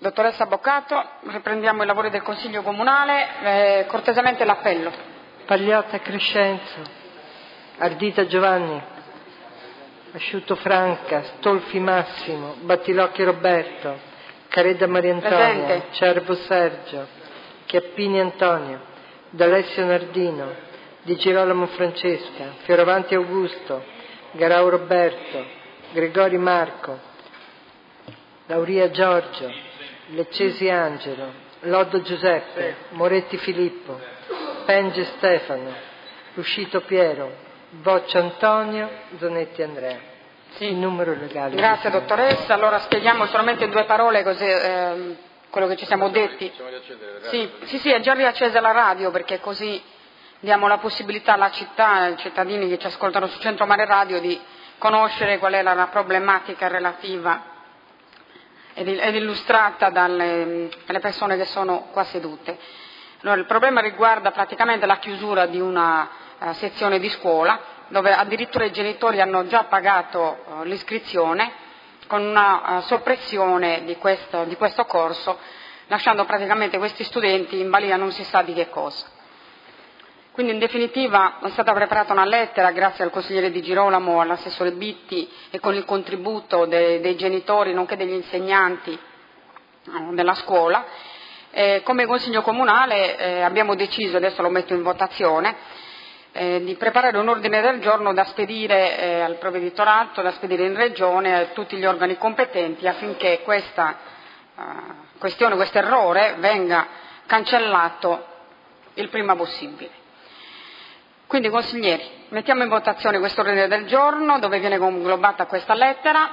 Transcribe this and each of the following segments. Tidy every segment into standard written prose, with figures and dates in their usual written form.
Dottoressa Boccato, riprendiamo i lavori del Consiglio Comunale. Cortesemente l'appello. Pagliata Crescenzo, Ardita Giovanni, Asciutto Franca, Stolfi Massimo, Battilocchi Roberto, Caredda Maria Antonia, Presente. Cervo Sergio, Chiappini Antonio, D'Alessio Nardino, Di Girolamo Francesca, Fioravanti Augusto, Garau Roberto, Gregori Marco, Lauria Giorgio, Leccesi Angelo, Loddo Giuseppe, Moretti Filippo, Penge Stefano, Ruscito Piero, Boccia Antonio, Zonetti Andrea. Sì. Il numero legale. Grazie dottoressa. Allora spieghiamo solamente in 2 parole quello che ci siamo detti. Sì, è già riaccesa la radio, perché così diamo la possibilità alla città, ai cittadini che ci ascoltano su Centro Mare Radio, di conoscere qual è la problematica relativa ed illustrata dalle persone che sono qua sedute. Allora, il problema riguarda praticamente la chiusura di una sezione di scuola, dove addirittura i genitori hanno già pagato l'iscrizione, con una soppressione di questo corso, lasciando praticamente questi studenti in balia non si sa di che cosa. Quindi in definitiva è stata preparata una lettera, grazie al consigliere Di Girolamo, all'assessore Bitti, e con il contributo dei genitori nonché degli insegnanti della scuola. Come Consiglio Comunale abbiamo deciso, adesso lo metto in votazione, di preparare un ordine del giorno da spedire al provveditorato, da spedire in Regione a tutti gli organi competenti, affinché questa questione, questo errore venga cancellato il prima possibile. Quindi consiglieri, mettiamo in votazione questo ordine del giorno dove viene conglobata questa lettera.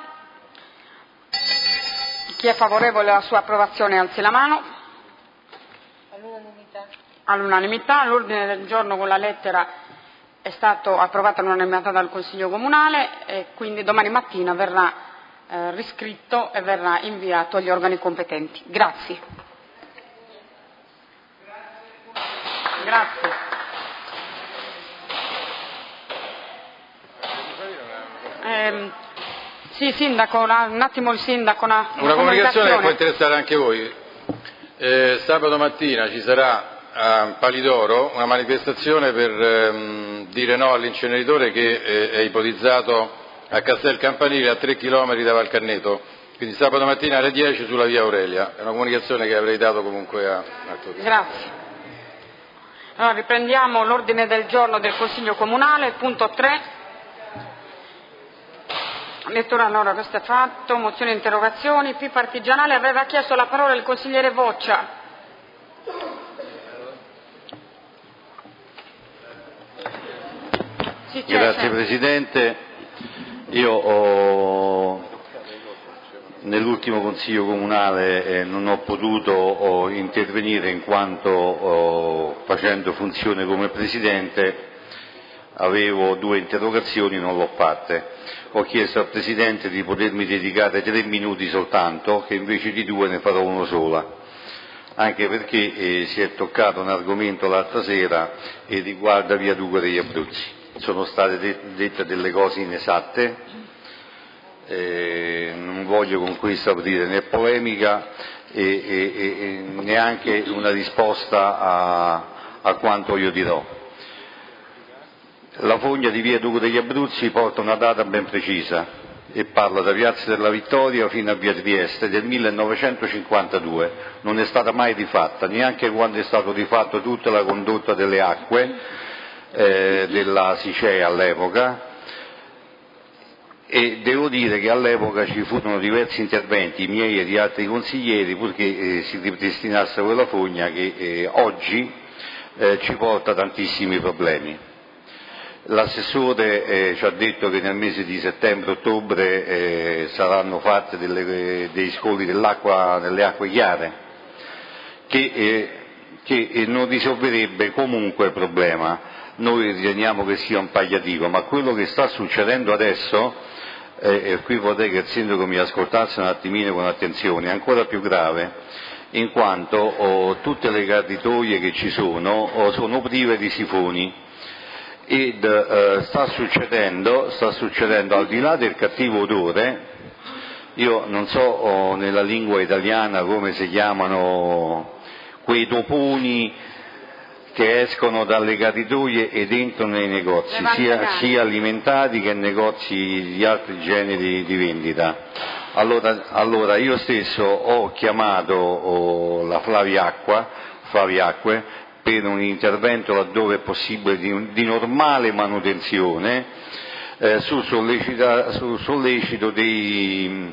Chi è favorevole alla sua approvazione alzi la mano. All'unanimità. L'ordine del giorno con la lettera è stato approvato all'unanimità dal Consiglio Comunale e quindi domani mattina verrà riscritto e verrà inviato agli organi competenti. Grazie. Grazie. Sì, Sindaco, un attimo il Sindaco. Una comunicazione che può interessare anche voi. Sabato mattina ci sarà a Palidoro una manifestazione per dire no all'inceneritore che è ipotizzato a Castel Campanile, a 3 chilometri da Valcarneto, quindi sabato mattina alle 10 sulla via Aurelia. È una comunicazione che avrei dato comunque a tutti. Grazie. Allora riprendiamo l'ordine del giorno del Consiglio Comunale, punto 3. Lettura, allora, questo è fatto, mozioni e interrogazioni. P partigianale, aveva chiesto la parola il consigliere Voccia. Sì, grazie Presidente. Io nell'ultimo Consiglio Comunale non ho potuto intervenire in quanto facendo funzione come Presidente avevo 2 interrogazioni, non l'ho fatte. Ho chiesto al Presidente di potermi dedicare 3 minuti soltanto, che invece di 2 ne farò 1 sola, anche perché si è toccato un argomento l'altra sera e riguarda Viaduco degli Abruzzi. Sono state dette delle cose inesatte, non voglio con questo aprire né polemica e neanche una risposta a quanto io dirò. La fogna di Viaduco degli Abruzzi porta una data ben precisa e parla da Piazza della Vittoria fino a Via Trieste del 1952. Non è stata mai rifatta, neanche quando è stato rifatto tutta la condotta delle acque della Sicea all'epoca, e devo dire che all'epoca ci furono diversi interventi miei e di altri consiglieri purché si ripristinasse quella fogna che oggi ci porta tantissimi problemi. L'assessore ci ha detto che nel mese di settembre-ottobre saranno fatte dei scoli dell'acqua nelle acque chiare, che non risolverebbe comunque il problema. Noi riteniamo che sia un palliativo, ma quello che sta succedendo adesso, e qui vorrei che il Sindaco mi ascoltasse un attimino con attenzione, è ancora più grave, in quanto tutte le graditoie che ci sono prive di sifoni. Ed sta succedendo al di là del cattivo odore Io non so nella lingua italiana come si chiamano quei toponi che escono dalle caditoie ed entrano nei negozi, sia alimentari che negozi di altri generi di vendita. Allora io stesso ho chiamato la Flaviacque per un intervento laddove è possibile di normale manutenzione su sollecito dei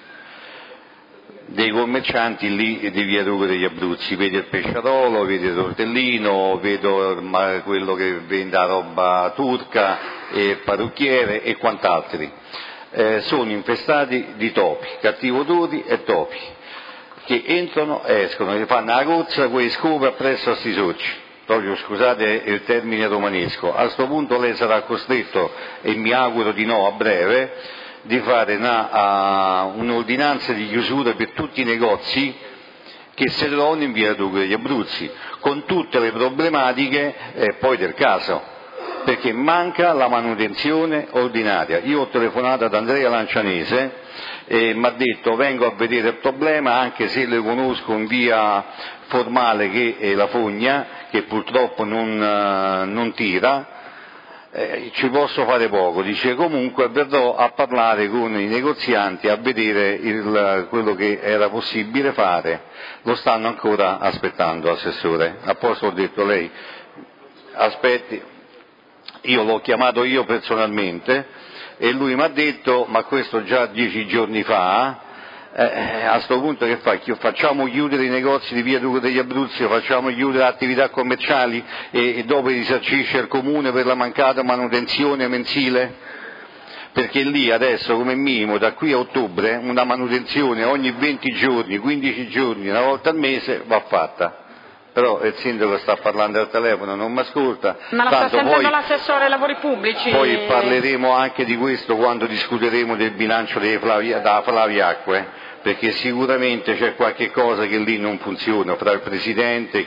commercianti lì di via Duca degli Abruzzi, vedi il pesciarolo, vedi il tortellino, vedo quello che vende la roba turca, il parrucchiere e quant'altri. Sono infestati di topi, cattivi odori e topi, che entrano e escono, e fanno la cozza quei scopi appresso a sti soci. Proprio, scusate il termine romanesco. A questo punto lei sarà costretto, e mi auguro di no a breve, di fare un'ordinanza di chiusura per tutti i negozi che si trovano in via Duca degli Abruzzi, con tutte le problematiche poi del caso, perché manca la manutenzione ordinaria. Io ho telefonato ad Andrea Lancianese e mi ha detto vengo a vedere il problema, anche se le conosco in via formale che è la fogna, che purtroppo non tira, ci posso fare poco. Dice comunque verrò a parlare con i negozianti a vedere quello che era possibile fare. Lo stanno ancora aspettando, Assessore. A posto, ho detto lei aspetti. Io l'ho chiamato io personalmente e lui mi ha detto ma questo già 10 giorni fa. A questo punto che facciamo chiudere i negozi di via Duca degli Abruzzi, facciamo chiudere le attività commerciali e dopo risarcisce il comune per la mancata manutenzione mensile? Perché lì adesso come minimo da qui a ottobre una manutenzione ogni 20 giorni, 15 giorni, una volta al mese va fatta. Però il sindaco sta parlando al telefono, non mi ascolta. Ma la sta sentendo l'assessore ai lavori pubblici? Poi parleremo anche di questo quando discuteremo del bilancio da Flaviacque, perché sicuramente c'è qualche cosa che lì non funziona fra il Presidente,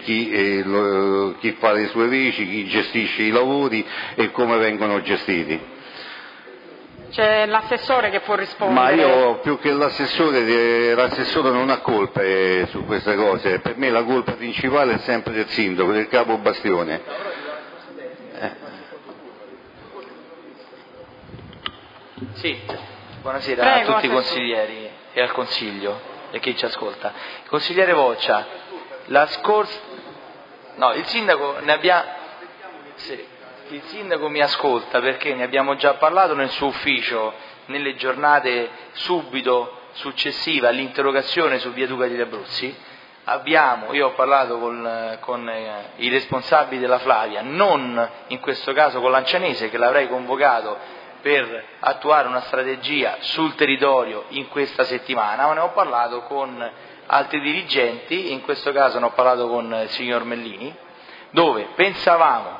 chi fa le sue veci, chi gestisce i lavori e come vengono gestiti. C'è l'assessore che può rispondere. Ma io più che l'assessore non ha colpe su queste cose, per me la colpa principale è sempre del sindaco, del capo bastione. Sì, buonasera. Prego, a tutti i consiglieri e al Consiglio e chi ci ascolta. Il consigliere Voccia, il sindaco ne abbiamo... Sì. Il sindaco mi ascolta perché ne abbiamo già parlato nel suo ufficio nelle giornate subito successive all'interrogazione su via Duca degli Abruzzi. Io ho parlato con i responsabili della Flavia, non in questo caso con Lancianese che l'avrei convocato per attuare una strategia sul territorio in questa settimana, ma ne ho parlato con altri dirigenti, in questo caso ne ho parlato con il signor Mellini, dove pensavamo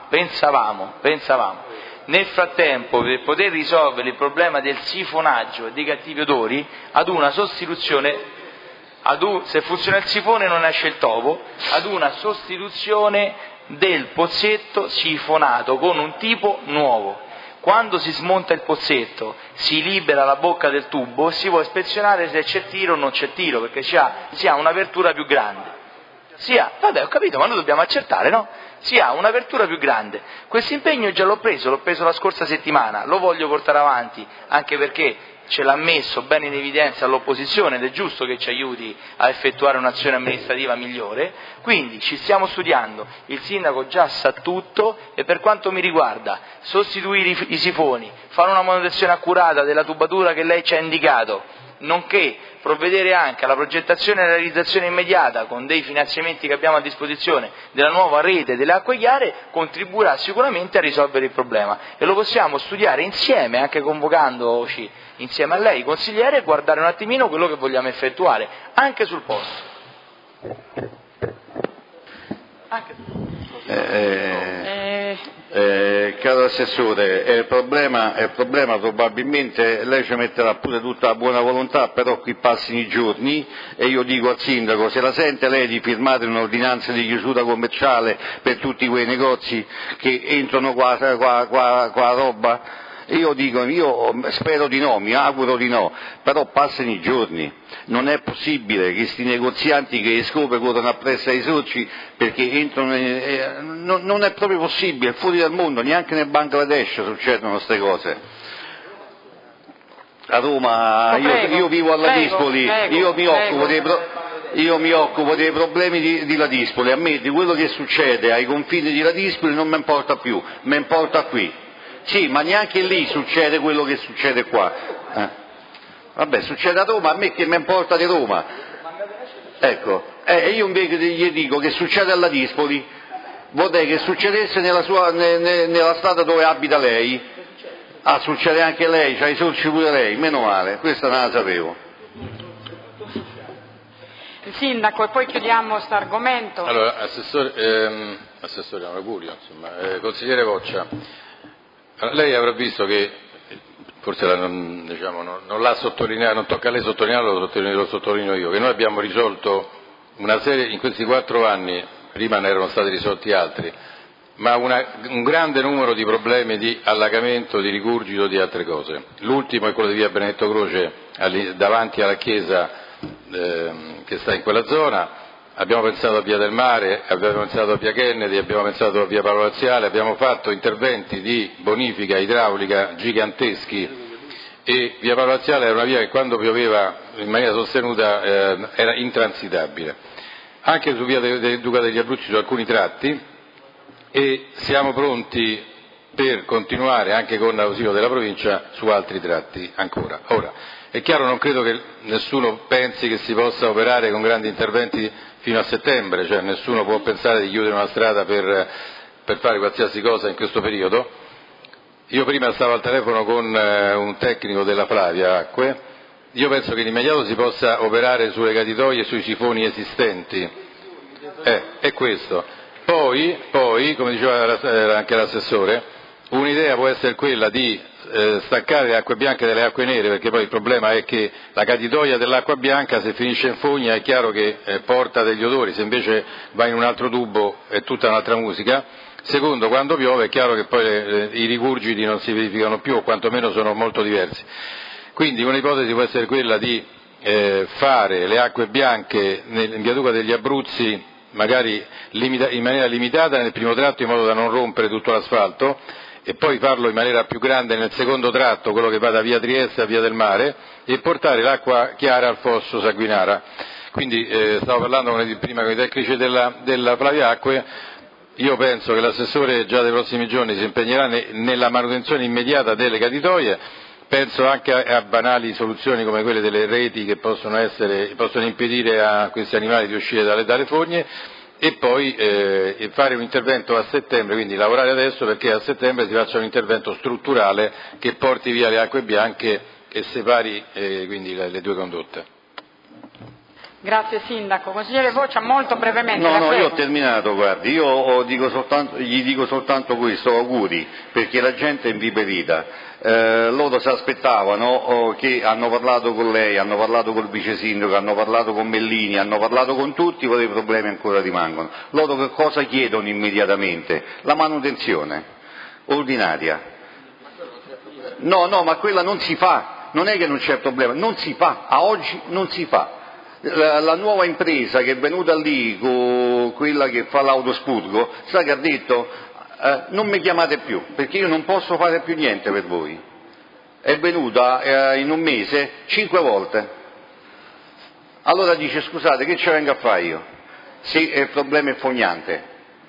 nel frattempo per poter risolvere il problema del sifonaggio e dei cattivi odori ad una sostituzione, se funziona il sifone non esce il topo, ad una sostituzione del pozzetto sifonato con un tipo nuovo. Quando si smonta il pozzetto si libera la bocca del tubo e si può ispezionare se c'è tiro o non c'è tiro, perché si ha un'apertura più grande. Vabbè, ho capito, ma noi dobbiamo accertare, no? Si ha un'apertura più grande. Questo impegno già l'ho preso la scorsa settimana, lo voglio portare avanti, anche perché ce l'ha messo bene in evidenza l'opposizione ed è giusto che ci aiuti a effettuare un'azione amministrativa migliore, quindi ci stiamo studiando, il sindaco già sa tutto e per quanto mi riguarda sostituire i sifoni, fare una manutenzione accurata della tubatura che lei ci ha indicato, nonché provvedere anche alla progettazione e realizzazione immediata con dei finanziamenti che abbiamo a disposizione della nuova rete delle acque chiare, contribuirà sicuramente a risolvere il problema e lo possiamo studiare insieme, anche convocandoci insieme a lei, consigliere, e guardare un attimino quello che vogliamo effettuare, anche sul posto. Caro Assessore, il problema probabilmente lei ci metterà pure tutta la buona volontà, però qui passino i giorni e io dico al Sindaco, se la sente lei di firmare un'ordinanza di chiusura commerciale per tutti quei negozi che entrano qua roba Io spero di no, mi auguro di no, però passano i giorni. Non è possibile che questi negozianti che scope corrono appresso ai soci perché entrano, non è proprio possibile, è fuori dal mondo, neanche nel Bangladesh succedono queste cose. A Roma, io vivo alla Dispoli, io mi occupo dei problemi di Ladispoli, a me di quello che succede ai confini di Ladispoli non mi importa più, mi importa qui. Sì, ma neanche lì succede quello che succede qua. Vabbè, succede a Roma, a me che mi importa di Roma. Ecco, io invece gli dico che succede a Ladispoli, vorrei che succedesse nella strada dove abita lei. Succede anche lei, c'ha i soci pure lei, meno male, questa non la sapevo. Il sindaco, e poi chiudiamo questo argomento. Allora, assessore, un augurio, insomma, consigliere Voccia, lei avrà visto che, forse non l'ha sottolineato, non tocca a lei sottolinearlo, lo sottolineo io, che noi abbiamo risolto una serie, in questi 4 anni, prima ne erano stati risolti altri, ma un grande numero di problemi di allagamento, di rigurgito, di altre cose. L'ultimo è quello di via Benedetto Croce, davanti alla chiesa che sta in quella zona. Abbiamo pensato a via del Mare, abbiamo pensato a via Kennedy, abbiamo pensato a via Paolo Laziale, abbiamo fatto interventi di bonifica idraulica giganteschi, e via Paolo Laziale era una via che quando pioveva in maniera sostenuta era intransitabile. Anche su via del Duca degli Abruzzi su alcuni tratti, e siamo pronti per continuare anche con l'ausilio della provincia su altri tratti ancora. Ora, è chiaro, non credo che nessuno pensi che si possa operare con grandi interventi fino a settembre, cioè nessuno può pensare di chiudere una strada per fare qualsiasi cosa in questo periodo. Io prima stavo al telefono con un tecnico della Flavia Acque, io penso che in immediato si possa operare sulle caditoie e sui sifoni esistenti, è questo. Poi, come diceva anche l'assessore, un'idea può essere quella di staccare le acque bianche dalle acque nere, perché poi il problema è che la caditoia dell'acqua bianca, se finisce in fogna, è chiaro che porta degli odori, se invece va in un altro tubo è tutta un'altra musica. Secondo, quando piove è chiaro che poi i rigurgiti non si verificano più, o quantomeno sono molto diversi. Quindi un'ipotesi può essere quella di fare le acque bianche in via Duca degli Abruzzi, magari in maniera limitata nel primo tratto in modo da non rompere tutto l'asfalto, e poi farlo in maniera più grande nel secondo tratto, quello che va da via Trieste a via del Mare, e portare l'acqua chiara al fosso Sanguinara. Quindi stavo parlando prima con i tecnici della Flavia Acque. Io penso che l'assessore già dei prossimi giorni si impegnerà nella manutenzione immediata delle caditoie. Penso anche a banali soluzioni come quelle delle reti che possono impedire a questi animali di uscire dalle fogne, e poi fare un intervento a settembre, quindi lavorare adesso perché a settembre si faccia un intervento strutturale che porti via le acque bianche e separi quindi le due condotte. Grazie Sindaco. Consigliere Voccia, molto brevemente. No, io ho terminato, guardi, gli dico soltanto questo, auguri, perché la gente è inviperita. Loro si aspettavano, che hanno parlato con lei, hanno parlato col vice sindaco, hanno parlato con Mellini, hanno parlato con tutti, poi i problemi ancora rimangono. Loro che cosa chiedono immediatamente? La manutenzione ordinaria. No, ma quella non si fa, non è che non c'è problema, non si fa, a oggi non si fa. La nuova impresa che è venuta lì, quella che fa l'autospurgo, sa che ha detto non mi chiamate più, perché io non posso fare più niente per voi. È venuta in un mese 5 volte. Allora dice, scusate, che ci vengo a fare io? Se il problema è fognante.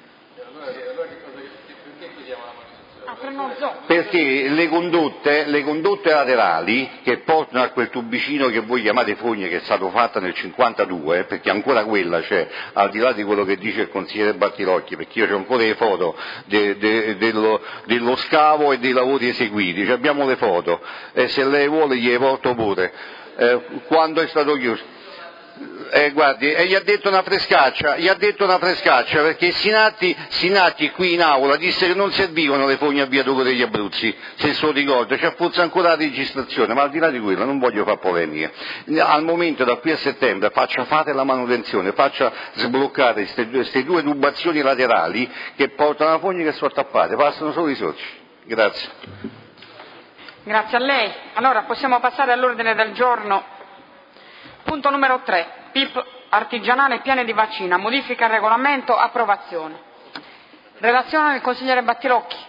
Perché le condotte laterali che portano a quel tubicino che voi chiamate fogne, che è stato fatta nel 52, perché ancora quella c'è, al di là di quello che dice il consigliere Battilocchi, perché io ho ancora le foto dello scavo e dei lavori eseguiti, abbiamo le foto, e se lei vuole gliele porto pure, quando è stato chiuso. Guardi, gli ha detto una frescaccia, perché Sinatti qui in aula disse che non servivano le fogne a via Duca degli Abruzzi, se se lo ricordo, c'è forse ancora la registrazione, ma al di là di quello non voglio fare polemiche. Al momento, da qui a settembre, faccia fare la manutenzione, faccia sbloccare queste 2 tubazioni laterali che portano a fogne che sono tappate, passano solo i soci. Grazie. Grazie a lei. Allora possiamo passare all'ordine del giorno. Punto numero 3. PIP artigianale piani di vaccina. Modifica al regolamento. Approvazione. Relazione del consigliere Battilocchi.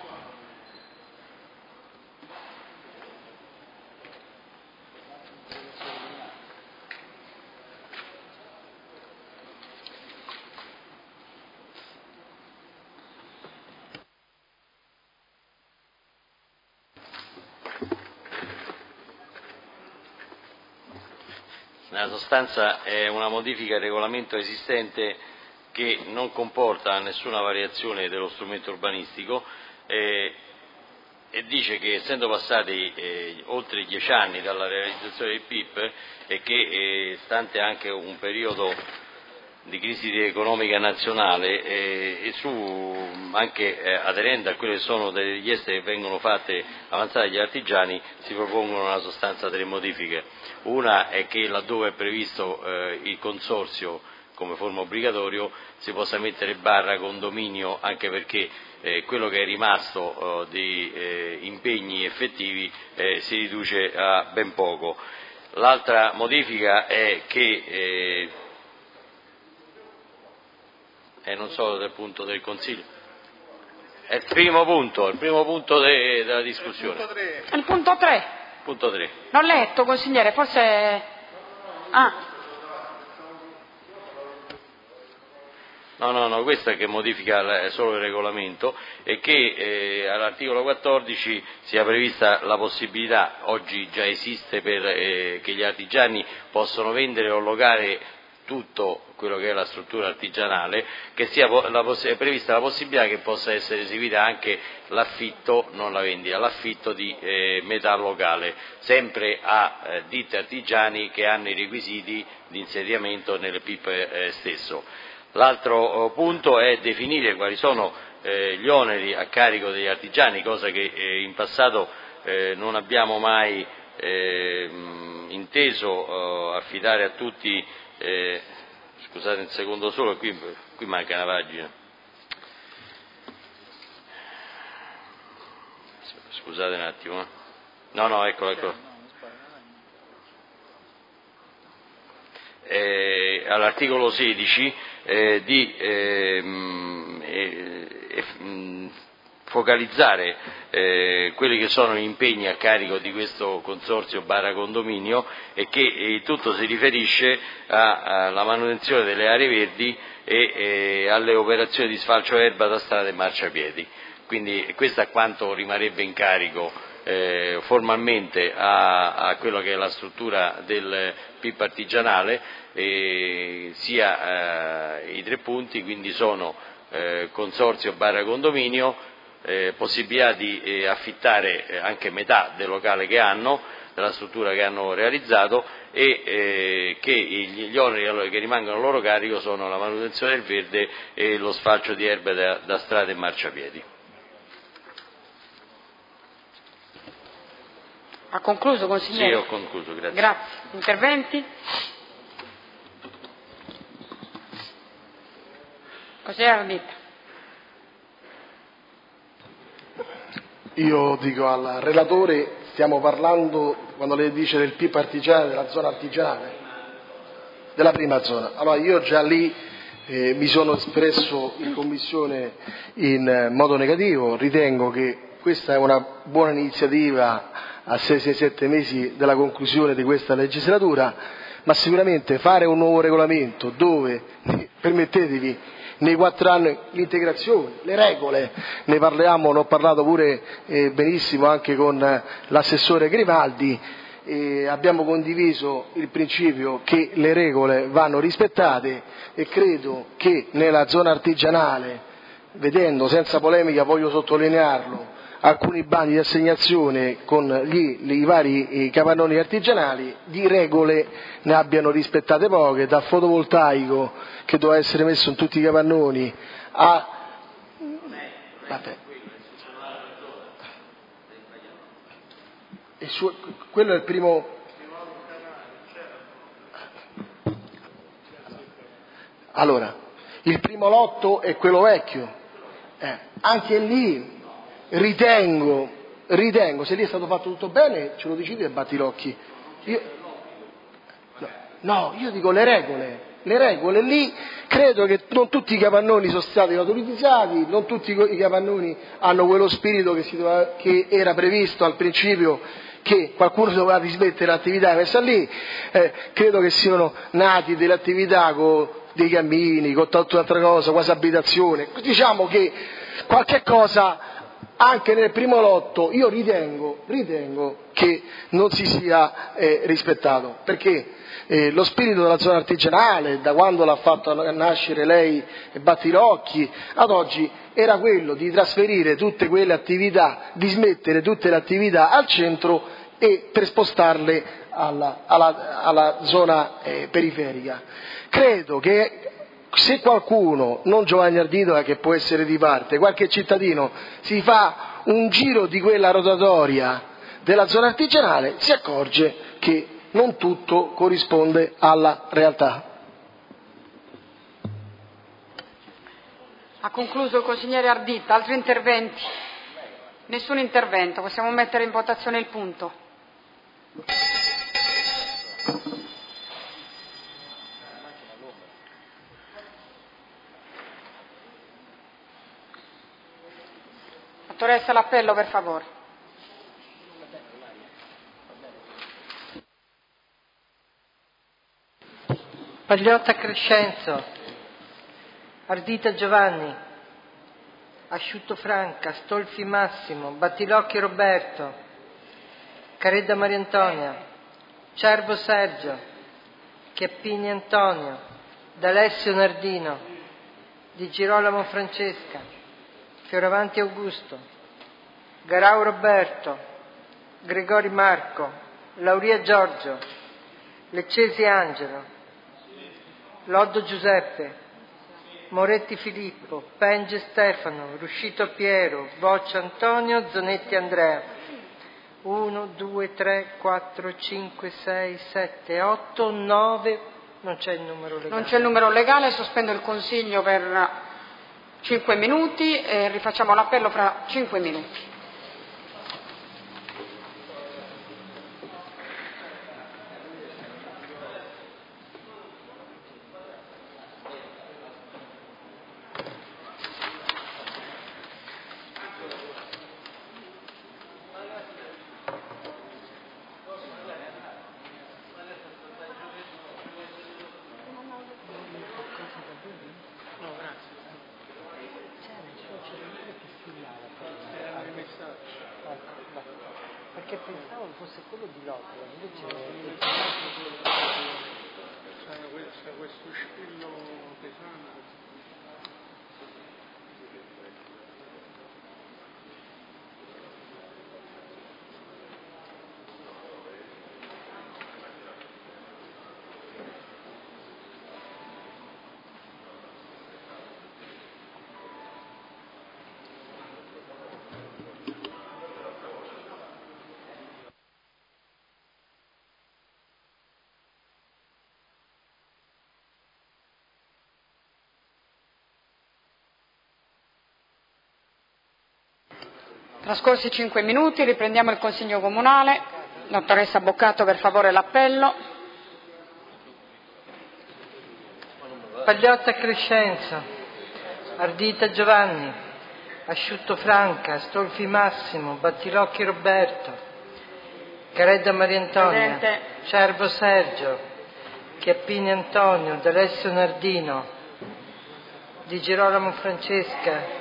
Nella sostanza è una modifica al regolamento esistente che non comporta nessuna variazione dello strumento urbanistico e dice che essendo passati oltre 10 anni dalla realizzazione del PIP e che stante anche un periodo di crisi economica nazionale e anche aderendo a quelle che sono delle richieste che vengono fatte avanzate dagli artigiani, si propongono nella sostanza 3 modifiche. Una è che laddove è previsto il consorzio come forma obbligatorio si possa mettere barra condominio, anche perché quello che è rimasto di impegni effettivi si riduce a ben poco. L'altra modifica è che non so del punto del Consiglio. È il primo punto della discussione. Il punto 3. Punto 3. L'ho letto, consigliere, forse... No, questa è che modifica solo il regolamento e che all'articolo 14 sia prevista la possibilità, oggi già esiste, che gli artigiani possono vendere o locare tutto quello che è la struttura artigianale, che è prevista la possibilità che possa essere eseguita anche l'affitto, non la vendita, l'affitto di metà locale, sempre a ditte artigiani che hanno i requisiti di insediamento nel PIP stesso. L'altro punto è definire quali sono gli oneri a carico degli artigiani, cosa che in passato non abbiamo mai inteso affidare a tutti. Scusate un secondo solo, qui manca una pagina. Scusate un attimo. No, eccolo. All'articolo 16 di focalizzare quelli che sono gli impegni a carico di questo consorzio barra condominio e che tutto si riferisce alla manutenzione delle aree verdi e alle operazioni di sfalcio erba da strada e marciapiedi. Quindi questo è quanto rimarrebbe in carico formalmente a quello che è la struttura del PIP artigianale, sia i 3 punti, quindi sono consorzio barra condominio, possibilità di affittare anche metà del locale che hanno, della struttura che hanno realizzato e che gli oneri che rimangono a loro carico sono la manutenzione del verde e lo sfalcio di erbe da strade e marciapiedi. Ha concluso, consigliere? Sì, ho concluso, grazie. Grazie. Interventi? Consigliere Ardita. Io dico al relatore, stiamo parlando, quando lei dice del PIP artigianale, della zona artigianale, della prima zona. Allora io già lì mi sono espresso in commissione in modo negativo, ritengo che questa è una buona iniziativa a 6-7 mesi dalla conclusione di questa legislatura, ma sicuramente fare un nuovo regolamento dove, permettetevi, nei 4 anni l'integrazione, le regole, ne ho parlato pure benissimo anche con l'assessore Grimaldi, abbiamo condiviso il principio che le regole vanno rispettate e credo che nella zona artigianale, vedendo senza polemica, voglio sottolinearlo, alcuni bandi di assegnazione con i vari capannoni artigianali, di regole ne abbiano rispettate poche, dal fotovoltaico che doveva essere messo in tutti i capannoni quello è il primo. Allora, il primo lotto è quello vecchio, anche lì ritengo ritengo, se lì è stato fatto tutto bene, ce lo decidi e batti l'occhio. Io dico le regole lì, credo che non tutti i capannoni sono stati autorizzati, non tutti i capannoni hanno quello spirito che era previsto al principio, che qualcuno doveva dismettere l'attività messa lì, credo che siano nati delle attività con dei cammini, con tante altre cose, quasi abitazione, diciamo che qualche cosa anche nel primo lotto io ritengo che non si sia rispettato, perché lo spirito della zona artigianale, da quando l'ha fatto nascere lei e Battirocchi ad oggi, era quello di trasferire tutte quelle attività, di smettere tutte le attività al centro e per spostarle alla zona periferica. Credo che se qualcuno, non Giovanni Ardito che può essere di parte, qualche cittadino si fa un giro di quella rotatoria della zona artigianale, si accorge che non tutto corrisponde alla realtà. Ha concluso il consigliere Ardita. Altri interventi? Nessun intervento. Possiamo mettere in votazione il punto. Dottoressa, l'appello per favore. Pagliotta Crescenzo, Ardita Giovanni, Asciutto Franca, Stolfi Massimo, Battilocchi Roberto, Caredda Maria Antonia, Cervo Sergio, Chiappini Antonio, D'Alessio Nardino, Di Girolamo Francesca, Fioravanti Augusto, Garau Roberto, Gregori Marco, Lauria Giorgio, Leccesi Angelo, Loddo Giuseppe, Moretti Filippo, Penge Stefano, Ruscito Piero, Boccia Antonio, Zonetti Andrea. 1, 2, 3, 4, 5, 6, 7, 8, 9, non c'è il numero legale. Non c'è il numero legale, sospendo il consiglio per 5 minuti e rifacciamo l'appello fra 5 minuti. Perché pensavo fosse quello di Lotto, invece questo scillo pesante. Trascorsi 5 minuti, riprendiamo il Consiglio Comunale. Dottoressa Boccato, per favore l'appello. Pagliotta Crescenzo, Ardita Giovanni, Asciutto Franca, Stolfi Massimo, Battilocchi Roberto, Caredda Maria Antonia, Presente. Cervo Sergio, Chiappini Antonio, D'Alessio Nardino, Di Girolamo Francesca,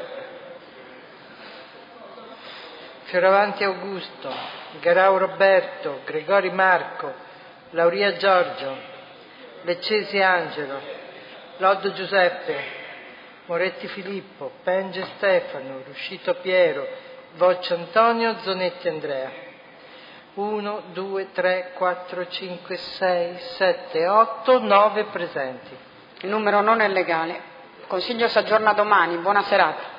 Fioravanti Augusto, Garau Roberto, Gregori Marco, Lauria Giorgio, Leccesi Angelo, Loddo Giuseppe, Moretti Filippo, Penge Stefano, Ruscito Piero, Boccia Antonio, Zonetti Andrea. 1, 2, 3, 4, 5, 6, 7, 8, 9 presenti. Il numero non è legale. Il Consiglio si aggiorna domani. Buona serata.